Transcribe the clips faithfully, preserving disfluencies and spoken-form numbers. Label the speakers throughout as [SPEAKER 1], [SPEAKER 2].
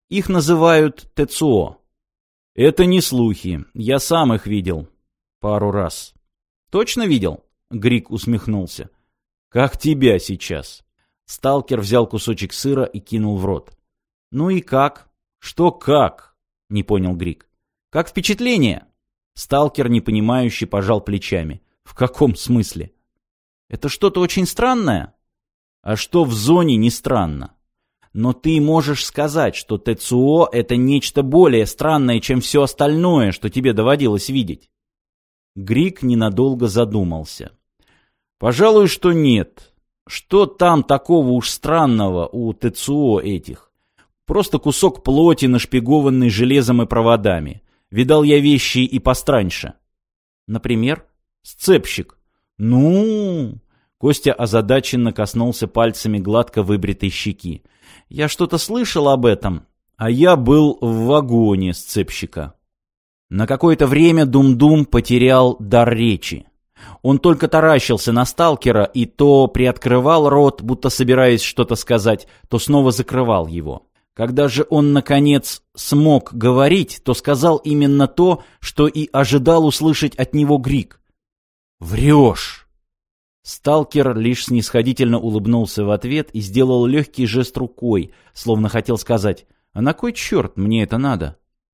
[SPEAKER 1] Их называют ТЦО. Это не слухи, я сам их видел. Пару раз. Точно видел? Грик усмехнулся. Как тебя сейчас? Сталкер взял кусочек сыра и кинул в рот. Ну и как? Что как? Не понял Грик. Как впечатление? Сталкер непонимающе пожал плечами. В каком смысле? Это что-то очень странное? А что в зоне не странно? Но ты можешь сказать, что ТЦО — это нечто более странное, чем все остальное, что тебе доводилось видеть. Грик ненадолго задумался. Пожалуй, что нет. Что там такого уж странного у ТЦО этих? Просто кусок плоти, нашпигованный железом и проводами. Видал я вещи и постраньше. Например, сцепщик. Ну... Костя озадаченно коснулся пальцами гладко выбритой щеки. Я что-то слышал об этом, а я был в вагоне сцепщика. На какое-то время Дум-Дум потерял дар речи. Он только таращился на сталкера и то приоткрывал рот, будто собираясь что-то сказать, то снова закрывал его. Когда же он, наконец, смог говорить, то сказал именно то, что и ожидал услышать от него Грик. «Врешь!» Сталкер лишь снисходительно улыбнулся в ответ и сделал легкий жест рукой, словно хотел сказать: «А на кой черт мне это надо?»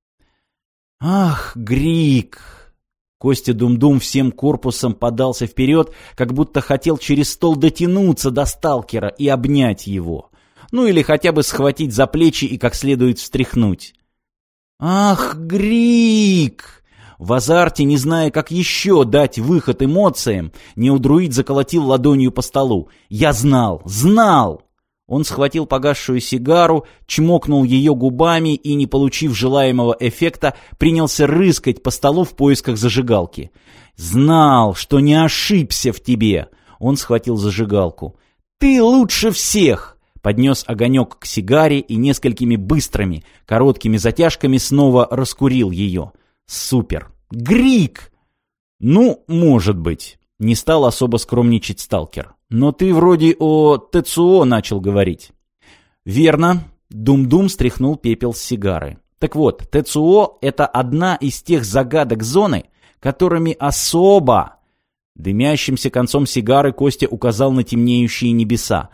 [SPEAKER 1] «Ах, Грик!» Костя Дум-Дум всем корпусом подался вперед, как будто хотел через стол дотянуться до сталкера и обнять его. Ну или хотя бы схватить за плечи и как следует встряхнуть. «Ах, Грик!» В азарте, не зная, как еще дать выход эмоциям, неудруид заколотил ладонью по столу. «Я знал! Знал!» Он схватил погасшую сигару, чмокнул ее губами и, не получив желаемого эффекта, принялся рыскать по столу в поисках зажигалки. «Знал, что не ошибся в тебе!» Он схватил зажигалку. «Ты лучше всех!» Поднес огонек к сигаре и несколькими быстрыми, короткими затяжками снова раскурил ее. «Супер! Грик!» «Ну, может быть», — не стал особо скромничать сталкер. «Но ты вроде о ТЦО начал говорить». «Верно», — Дум-Дум стряхнул пепел с сигары. «Так вот, ТЦО — это одна из тех загадок зоны, которыми особо...» Дымящимся концом сигары Костя указал на темнеющие небеса.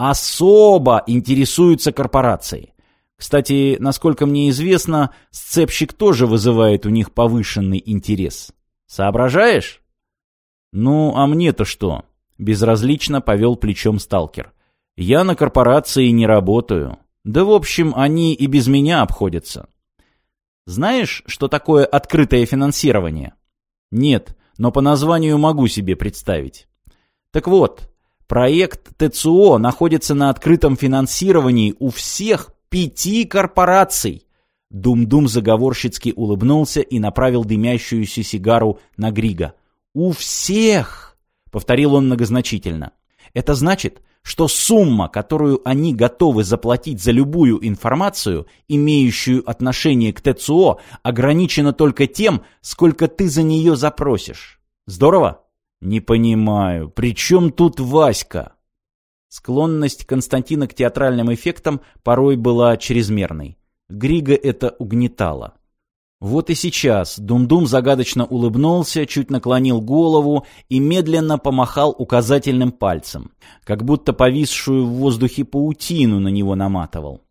[SPEAKER 1] «Особо интересуются корпорации. Кстати, насколько мне известно, сцепщик тоже вызывает у них повышенный интерес. Соображаешь?» «Ну, а мне-то что?» — безразлично повел плечом сталкер. «Я на корпорации не работаю. Да, в общем, они и без меня обходятся». «Знаешь, что такое открытое финансирование?» «Нет, но по названию могу себе представить». «Так вот, проект ТЦО находится на открытом финансировании у всех пяти корпораций!» Дум-Дум заговорщицки улыбнулся и направил дымящуюся сигару на Грига. «У всех!» — повторил он многозначительно. «Это значит, что сумма, которую они готовы заплатить за любую информацию, имеющую отношение к ТЦО, ограничена только тем, сколько ты за нее запросишь. Здорово?» «Не понимаю, при чем тут Васька?» Склонность Константина к театральным эффектам порой была чрезмерной. Грига это угнетало. Вот и сейчас Дум-Дум загадочно улыбнулся, чуть наклонил голову и медленно помахал указательным пальцем, как будто повисшую в воздухе паутину на него наматывал.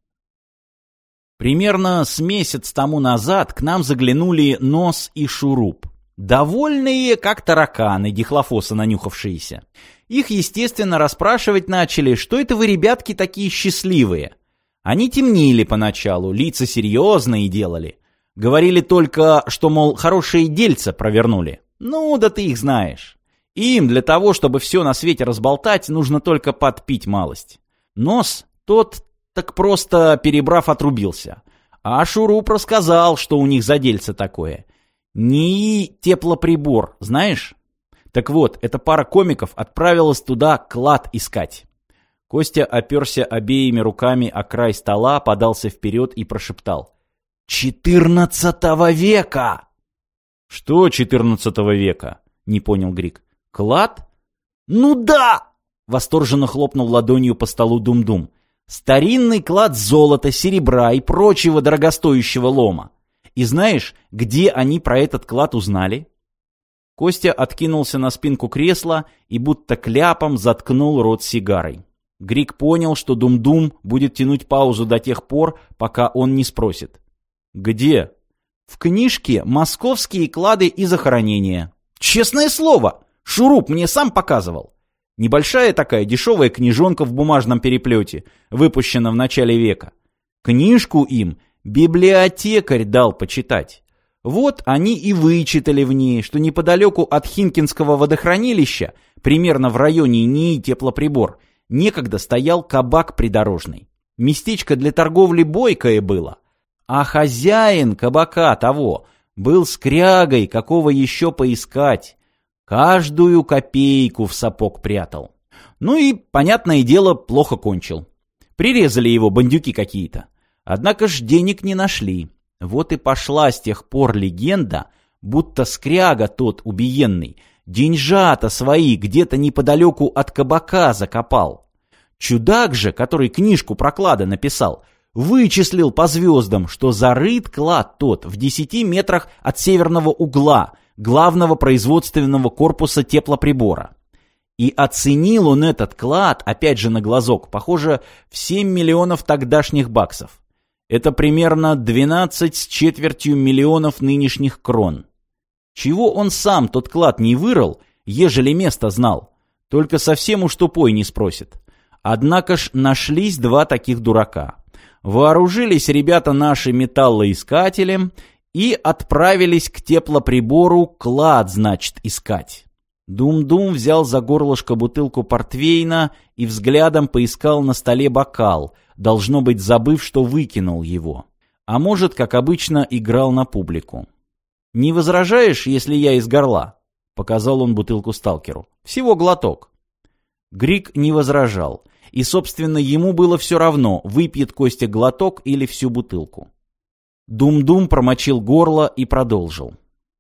[SPEAKER 1] Примерно с месяц тому назад к нам заглянули Нос и Шуруп. Довольные, как тараканы, дихлофоса нанюхавшиеся. Их, естественно, расспрашивать начали, что это вы, ребятки, такие счастливые. Они темнили поначалу, лица серьезные делали. Говорили только, что, мол, хорошие дельца провернули. Ну, да ты их знаешь. Им для того, чтобы все на свете разболтать, нужно только подпить малость. Нос, тот, так просто перебрав, отрубился. А Шуруп рассказал, что у них за дельце такое. НИИ теплоприбор, знаешь? Так вот, эта пара комиков отправилась туда клад искать. Костя оперся обеими руками о край стола, подался вперед и прошептал: «Четырнадцатого века!» «Что четырнадцатого века?» — не понял Грик. «Клад?» «Ну да!» — восторженно хлопнул ладонью по столу Дум-Дум. Старинный клад золота, серебра и прочего дорогостоящего лома. И знаешь, где они про этот клад узнали? Костя откинулся на спинку кресла и будто кляпом заткнул рот сигарой. Грик понял, что Дум-Дум будет тянуть паузу до тех пор, пока он не спросит. «Где?» «В книжке «Московские клады и захоронения». Честное слово! Шуруп мне сам показывал. Небольшая такая дешевая книжонка в бумажном переплете, выпущена в начале века. Книжку им библиотекарь дал почитать. Вот они и вычитали в ней, что неподалеку от Хинкинского водохранилища, примерно в районе НИИ «Теплоприбор», некогда стоял кабак придорожный. Местечко для торговли бойкое было. А хозяин кабака того был скрягой, какого еще поискать. Каждую копейку в сапог прятал. Ну и, понятное дело, плохо кончил. Прирезали его бандюки какие-то. Однако ж денег не нашли. Вот и пошла с тех пор легенда, будто скряга тот убиенный деньжата свои где-то неподалеку от кабака закопал. Чудак же, который книжку про клады написал, вычислил по звездам, что зарыт клад тот в десяти метрах от северного угла главного производственного корпуса теплоприбора. И оценил он этот клад, опять же на глазок, похоже, в семь миллионов тогдашних баксов. Это примерно двенадцать с четвертью миллионов нынешних крон. Чего он сам тот клад не вырыл, ежели место знал? Только совсем уж тупой не спросит. Однако ж нашлись два таких дурака. Вооружились ребята наши металлоискателем и отправились к теплоприбору клад, значит, искать. Дум-Дум взял за горлышко бутылку портвейна и взглядом поискал на столе бокал, должно быть, забыв, что выкинул его. А может, как обычно, играл на публику. «Не возражаешь, если я из горла?» — показал он бутылку сталкеру. «Всего глоток». Грик не возражал, и, собственно, ему было все равно, выпьет Костя глоток или всю бутылку. Дум-Дум промочил горло и продолжил.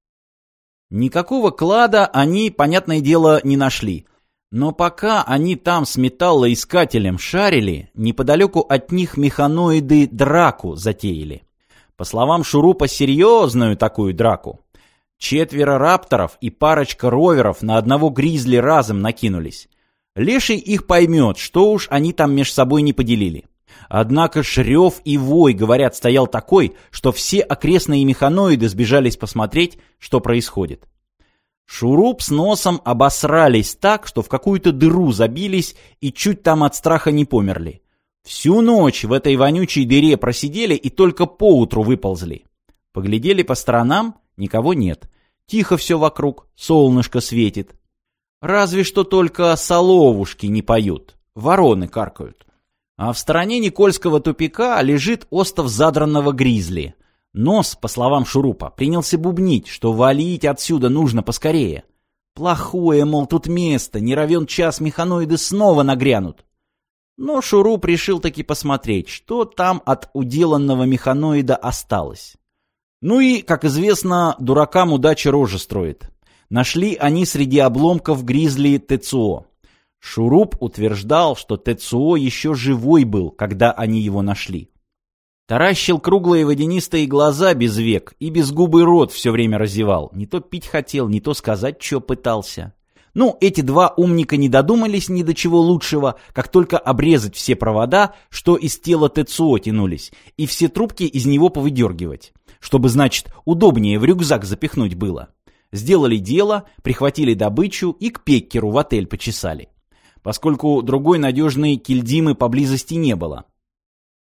[SPEAKER 1] Никакого клада они, понятное дело, не нашли. Но пока они там с металлоискателем шарили, неподалеку от них механоиды драку затеяли. По словам Шурупа, серьезную такую драку. Четверо рапторов и парочка роверов на одного гризли разом накинулись. Леший их поймет, что уж они там меж собой не поделили. Однако шрев и вой, говорят, стоял такой, что все окрестные механоиды сбежались посмотреть, что происходит. Шуруп с носом обосрались так, что в какую-то дыру забились и чуть там от страха не померли. Всю ночь в этой вонючей дыре просидели и только поутру выползли. Поглядели по сторонам, никого нет. Тихо все вокруг, солнышко светит. Разве что только соловушки не поют, вороны каркают. А в стороне Никольского тупика лежит остов задранного гризли. Нос, по словам Шурупа, принялся бубнить, что валить отсюда нужно поскорее. Плохое, мол, тут место, не равен час механоиды снова нагрянут. Но Шуруп решил таки посмотреть, что там от уделанного механоида осталось. Ну и, как известно, дуракам удача рожи строит. Нашли они среди обломков гризли ТЦО. Шуруп утверждал, что ТЦО еще живой был, когда они его нашли. Таращил круглые водянистые глаза без век и безгубый рот все время разевал. Не то пить хотел, не то сказать, что пытался. Ну, эти два умника не додумались ни до чего лучшего, как только обрезать все провода, что из тела ТЦО тянулись, и все трубки из него повыдергивать, чтобы, значит, удобнее в рюкзак запихнуть было. Сделали дело, прихватили добычу и к Пеккеру в отель почесали. Поскольку другой надежной кильдимы поблизости не было.